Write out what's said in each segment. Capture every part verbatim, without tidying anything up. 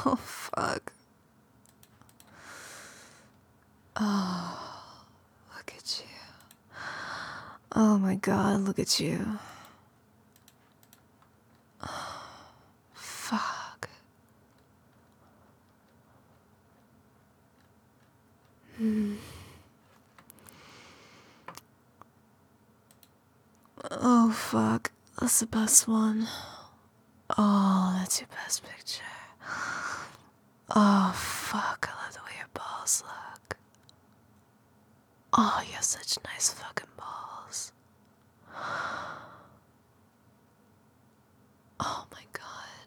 Oh, fuck. Oh, look at you. Oh my god, look at you. Oh, fuck. Hmm. Oh, fuck. That's the best one. Oh, that's your best picture. Oh, fuck. I love the way your balls look. Oh, you have such nice fucking balls. Oh my god.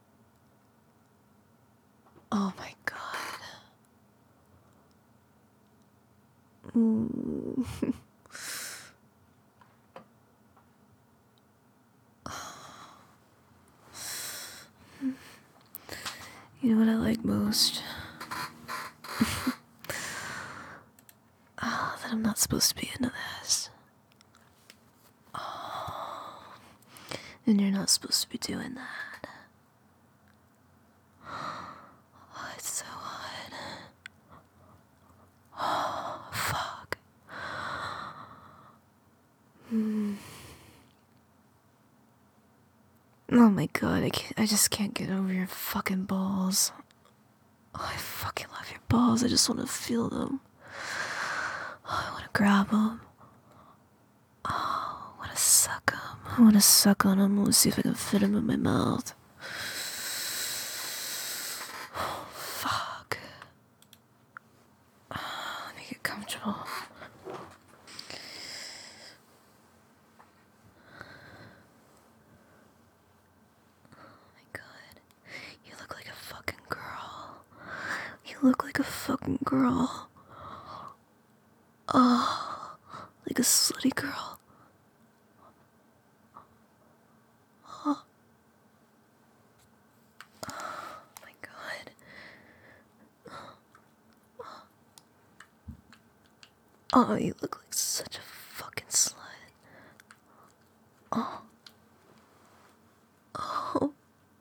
Oh my god. Mm. You know what I like most? Oh, that I'm not supposed to be into this. Oh, and you're not supposed to be doing that. Oh, it's so hot. Oh, fuck. Mm. Oh my god, I can't, I just can't get over your fucking balls. Oh, I fucking love your balls. I just want to feel them. Oh, I want to grab them. Oh, I want to suck them. I want to suck on them. I want to see if I can fit them in my mouth. Oh, fuck. Oh, let me get comfortable. You look like a fucking girl. You look like a fucking girl. Oh, like a slutty girl. Oh, oh my god. Oh, you look like such a fucking slut. Oh. Oh.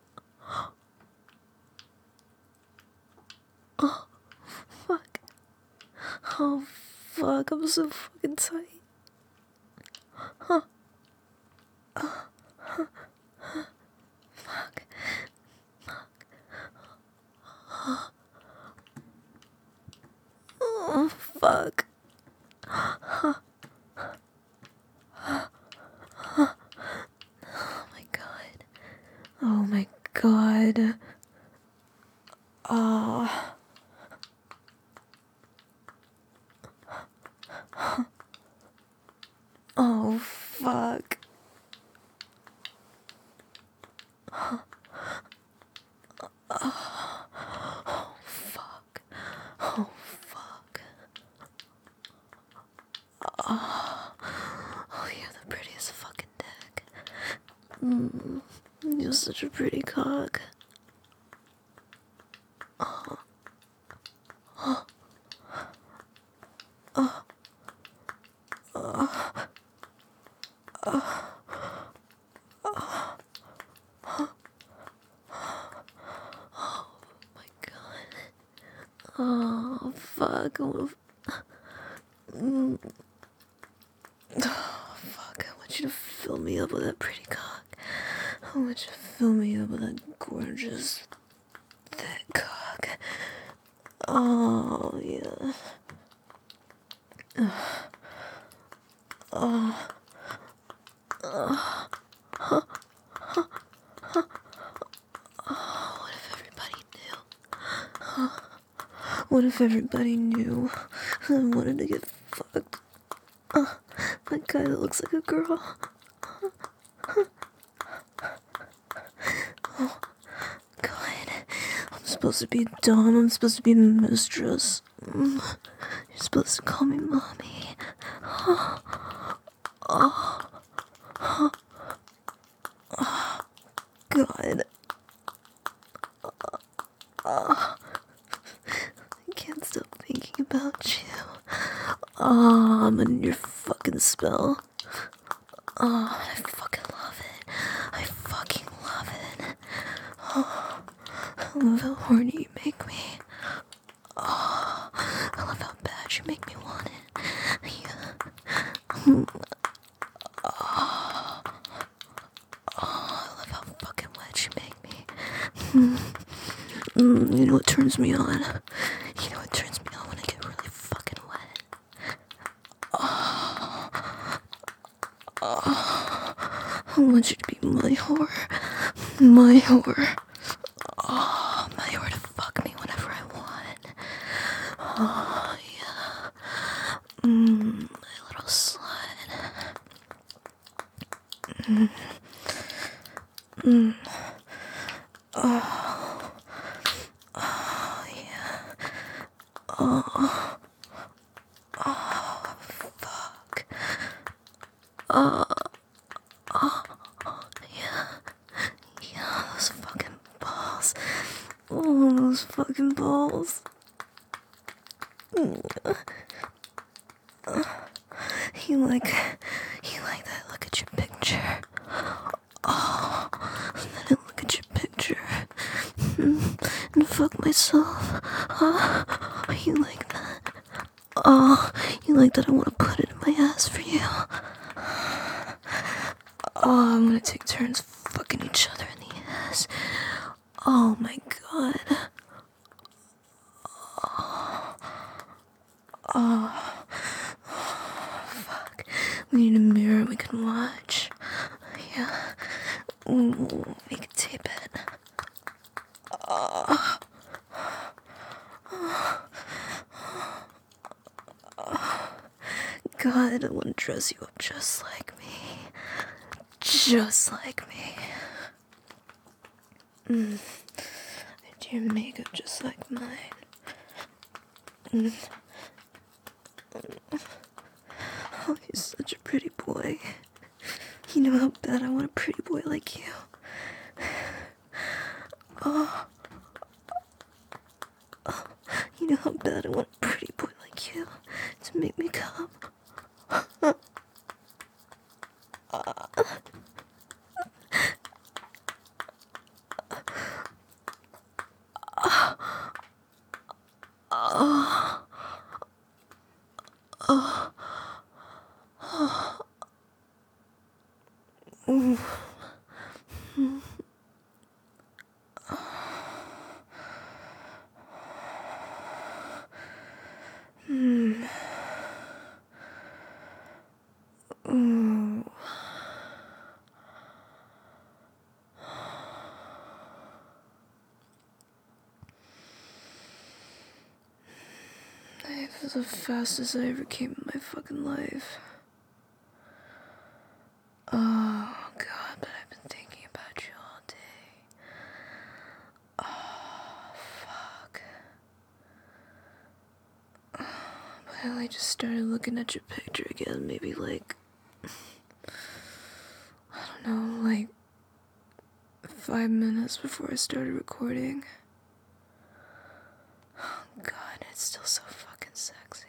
Oh, fuck. Oh, fuck, I'm so fucking tight. Huh. Oh. Huh. Huh. Fuck. Fuck. Oh. Oh, fuck. Huh. Oh my god. Oh my god. Oh. Oh, fuck. Oh, oh, fuck. Oh, fuck. Oh, oh, you're the prettiest fucking dick. Mm, you're such a pretty cock. Oh. Oh. Oh. Oh. Oh. Oh my god. Oh, fuck. I wanna... Mm. Oh, fuck. I want you to fill me up with that pretty cock. I want you to fill me up with that gorgeous, thick cock. Oh, yeah. Oh. Oh. Oh. Huh. Huh. Huh. Oh, what if everybody knew? Huh. What if everybody knew I wanted to get fucked? Oh, my guy that looks like a girl. Oh, God. I'm supposed to be Dom. I'm supposed to be mistress. You're supposed to call me mommy. Oh, oh, oh, oh God. Oh, I can't stop thinking about you. Oh, I'm under your fucking spell. Oh, I fucking love it. I fucking love it. Oh, I love how horny you make me. Oh, I love how bad you make me want it. Yeah. Oh, oh, I love how fucking wet you make me. Mm. Mm, you know what turns me on? You know what turns me on when I get really fucking wet? Oh, oh, I want you to be my whore. My whore. Oh, my whore to fuck me whenever I want. Oh, yeah. Mmm, my little slut. Mmm. Mmm. Oh. Oh, yeah. Oh. Oh, fuck. Oh. Oh. Yeah. Yeah, those fucking balls. Oh, those fucking balls. You like, you like that look at your picture. Oh, and then I look at your picture and fuck myself. Oh, you like that? Oh, you like that I want to put it in my ass for you. Oh, I'm gonna take turns fucking each other in the ass. Oh my god. Oh. Oh. Fuck. We need a mirror we can watch. Yeah. Ooh, we can tape it. Oh. God, I want to dress you up just like me. Just like me. Mm. I do your makeup just like mine. Mm. Oh, you're such a pretty boy. You know how bad I want a pretty boy like you. Oh. Oh. You know how bad I want a pretty boy like you to make me come. Uh. Oh. Oh. Oh. Ooh. Mm. Mm. Ooh. Life is the fastest I ever came in my fucking life. Oh god, but I've been thinking about you all day. Oh fuck. But I like just started looking at your picture again, maybe like, I don't know, like five minutes before I started recording. Oh god, it's still so fucking sexy.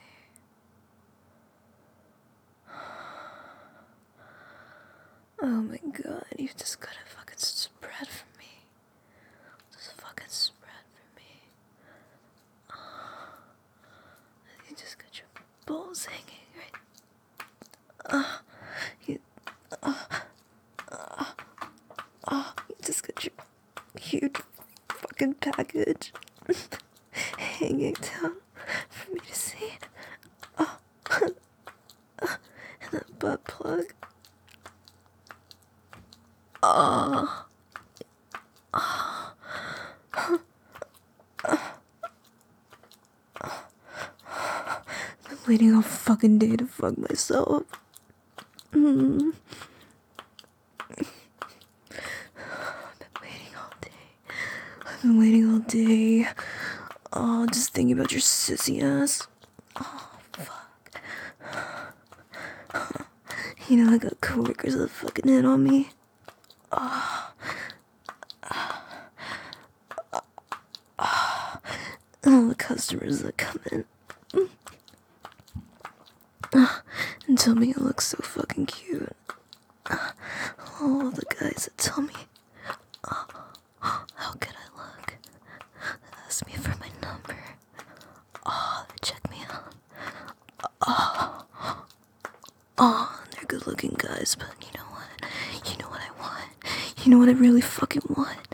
Oh my god, you've just gotta fucking spread for me. Just fucking spread for me. Oh, you just got your balls hanging, right? Uh, you, uh, uh, uh, you just got your huge fucking package hanging down for me to see. Oh, uh, and that butt plug. Oh. Oh. I've been waiting all fucking day to fuck myself. Mm. I've been waiting all day. I've been waiting all day. Oh, just thinking about your sissy ass. Oh, fuck. You know, I got coworkers that fucking hit on me. Oh. All the customers that come in and tell me I look so fucking cute. All the guys that tell me, oh, how good I look. ask me for my number. Oh, check me out. Oh, oh, they're good looking guys, but you know what? You know what I want? You know what I really fucking want?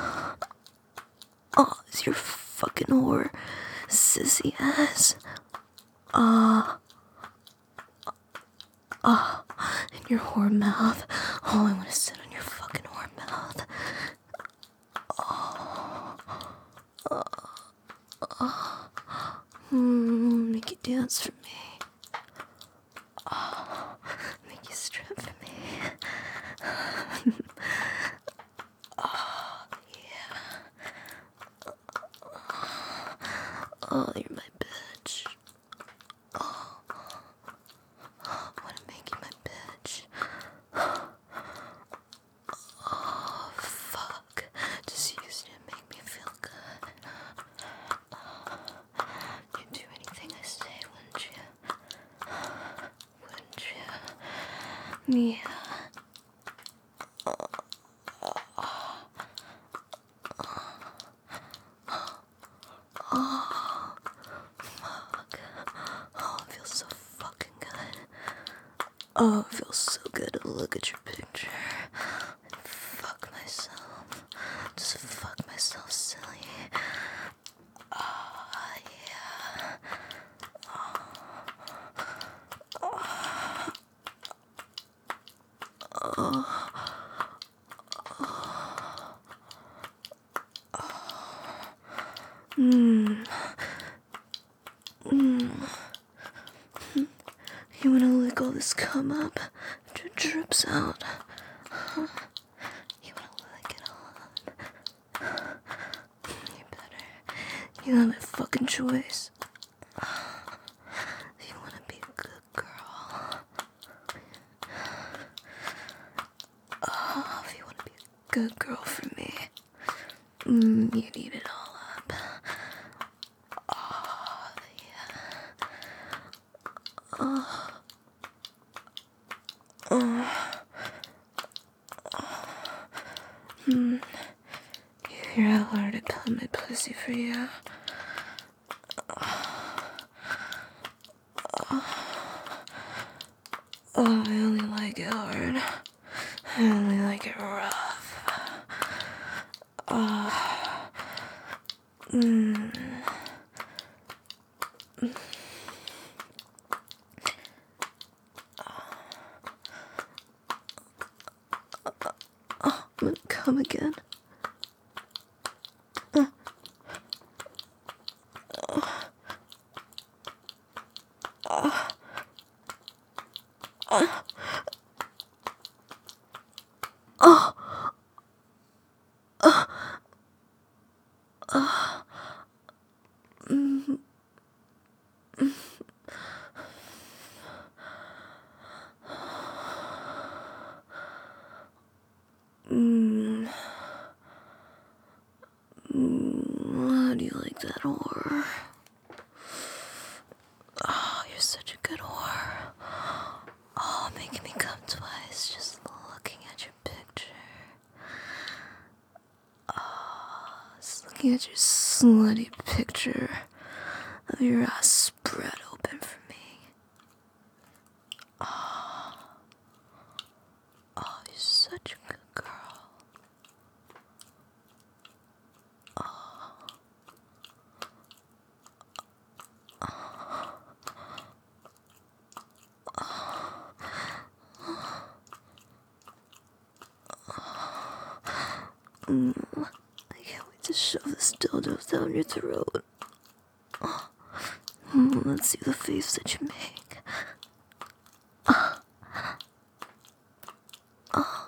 Oh, is your fucking whore sissy ass? Uh, oh, in your whore mouth. Oh, I want to sit on your fucking whore mouth. Oh, oh, oh. Mm, make you dance for me. Oh, make you strip for me. Oh, yeah. Oh, you're my bitch. Oh, I wanna make you my bitch. Oh, fuck. Just used to make me feel good. You'd do anything I say, wouldn't you? Wouldn't you? Yeah. Oh, fuck. Oh, it feels so fucking good. Oh, it feels so good to look at your picture and fuck myself. Just fuck myself silly. Oh, yeah. Oh. Mmm. Mmm. You wanna lick all this cum up after it drips out? Huh? You wanna lick it all up? You better. You have a fucking choice. If you wanna be a good girl. Oh, if you wanna be a good girl for me. Mmm, you need it all up. Oh, yeah. Oh. Oh. Hmm. You hear how hard I pound my pussy for you? Oh, I only like it hard. I only like it rough. Oh. Mmm. Oh, I'm gonna come again. Uh. Oh. Oh. Oh. Oh. Oh. Oh. Mm. Mm. Mm. How do you like that whore? Oh, you're such a good whore. Oh, making me come twice just looking at your picture. Oh, just looking at your slutty picture of your ass spread open for me. Oh, oh, you're such a good girl. Oh, oh, mm, I can't wait to shove this dildo down your throat. Oh, mm, let's see the face that you make. Oh, oh,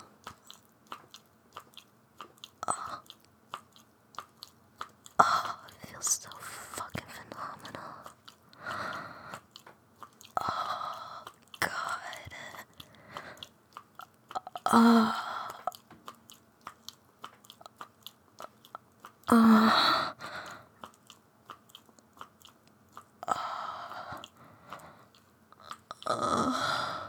oh, oh, it feels so fucking phenomenal. Oh, God. Oh. Uh, uh,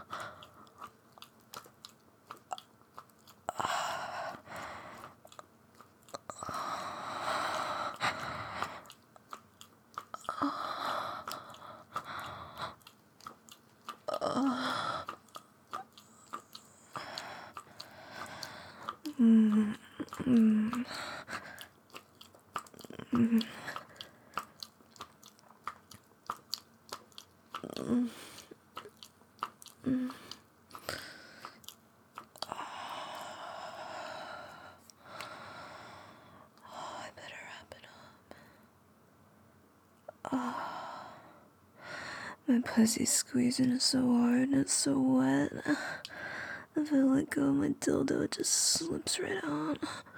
Mm. Mm. Mm. Oh, I better wrap it up. Oh, my pussy's squeezing it so hard and it's so wet. If I let go of my dildo, it just slips right out.